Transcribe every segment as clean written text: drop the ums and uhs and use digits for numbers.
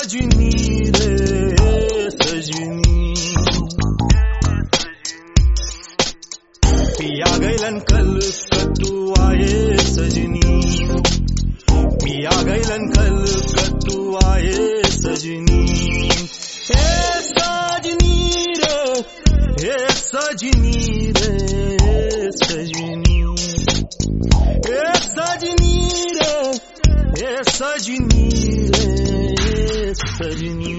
सजनी रे सजनी पिया गैलन कल कतुआए सजनी पिया गैलन कल कतुआए सजनी हे सजनी रे सजनी रे सजनी हे सजनी रे सजनी रे सजनी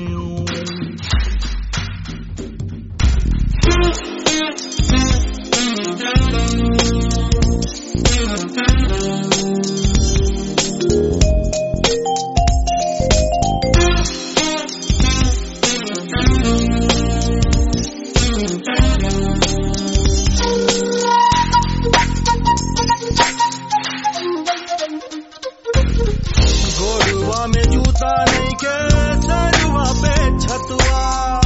गोरुआ में जूता नहीं के सरुआ पे छतुआ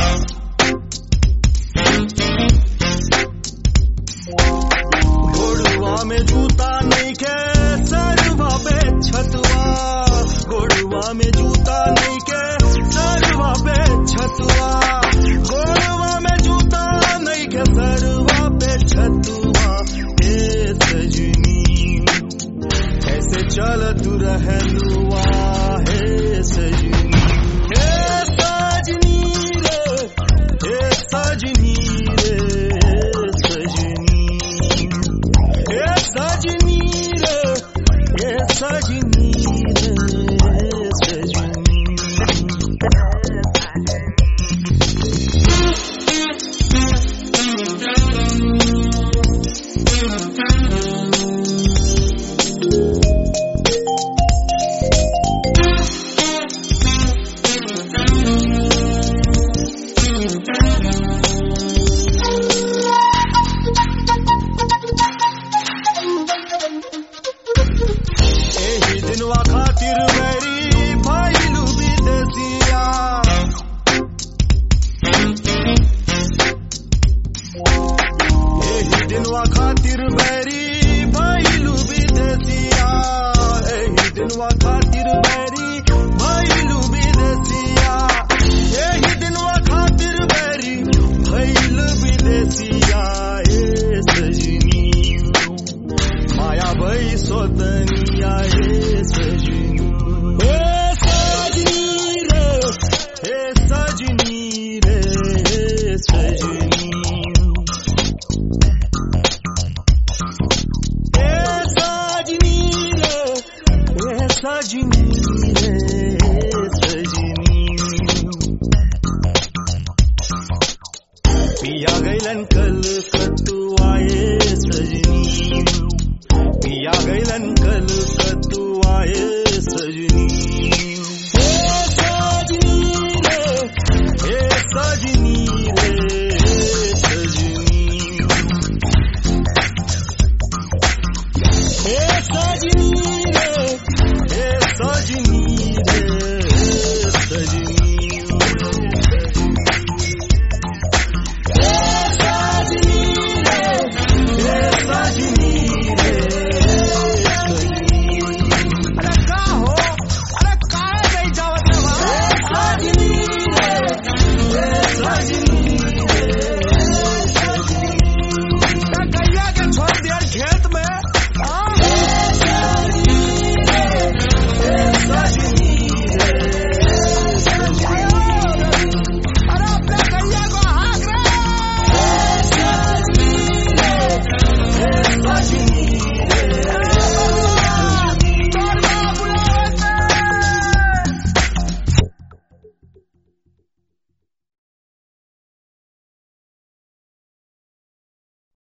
गोरुआ में जूता नहीं के सरुआ पे छतुआ गोरुआ में जूता नहीं के सरुआ पे छतुआ गोरुआ में जूता नहीं के सरुआ पे छतुआ हे सजनी ऐसे चल तू रहनुआ हे सजनी हे सजनी रे सजनी रे सजनी हे सजनी रे सजनी रे सजनी दिनवा खातिर मेरी भइलू विदेसिया एही दिनवा खातिर मेरी भइलू विदेसिया एही दिनवा खातिर मेरी भइलू विदेसिया एही दिनवा खातिर मेरी भइलू विदेसिया ए सजनी माया भई सोतनिया हे सजनी हे सजनी रे सजनी हे सजनी रे सजनी